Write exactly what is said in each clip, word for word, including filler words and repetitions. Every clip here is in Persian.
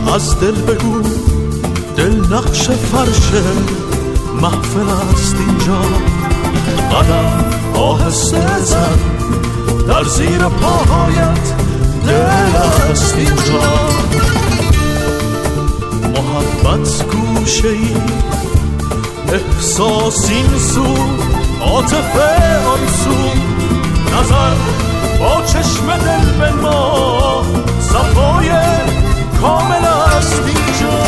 از دل بگو دل نقش فرش محفل است اینجا. قدم آهسته زن در زیر پاهایت دل است اینجا. محبت گوشه ای احساس این سو عاطفه آن سو. نظر با چشم دل به ما صفای کامل است اینجا.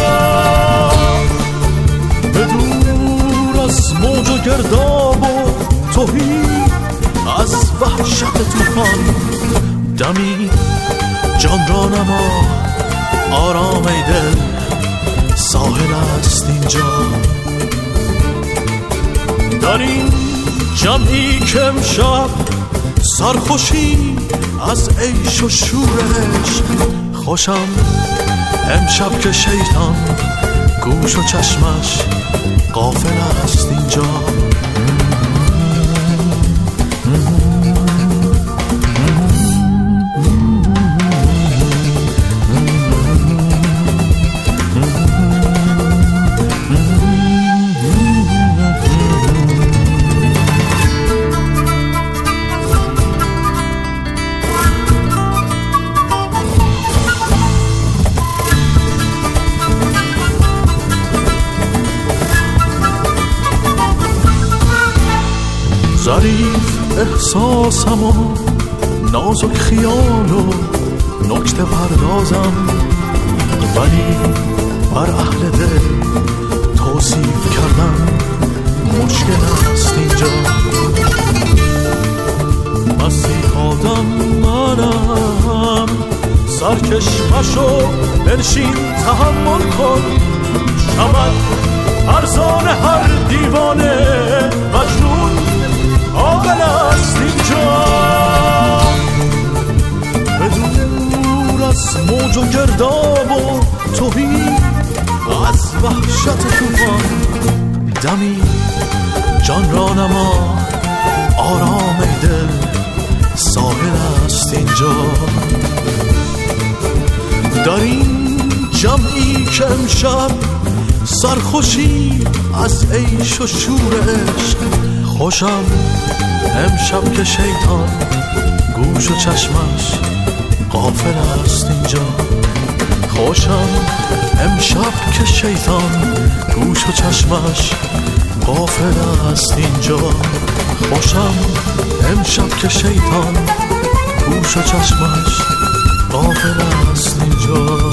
به دور از موج و گرداب و تهی از وحشت طوفان دمی جان را نما آرام ای دل ساحل است اینجا. در این جمعی که امشب سرخوشی از عیش و شورش خوشم امشب که شیطان گوش و چشمش غافل است اینجا. ظریف احساسم و نازک خیال و نکته پردازم، ولی بر اهل دل توصیف کردن مشکل است اینجا. مسیح آدم منم، سرکشمشو بنشین تحمل کن. شمد ارزان هر دیوانه مجنون عاقل است اینجا. به دور از موج و گرداب و تهی از وحشت طوفان دمی جان را نما آرام ای دل ساحل است اینجا. در این جمعی که امشب سرخوشی از عیش و شور عشق خوشم امشب که شیطان گوش و چشمش غافل است اینجا. خوشم امشب که شیطان گوش و چشمش غافل است اینجا. خوشم امشب که شیطان گوش و چشمش غافل است اینجا.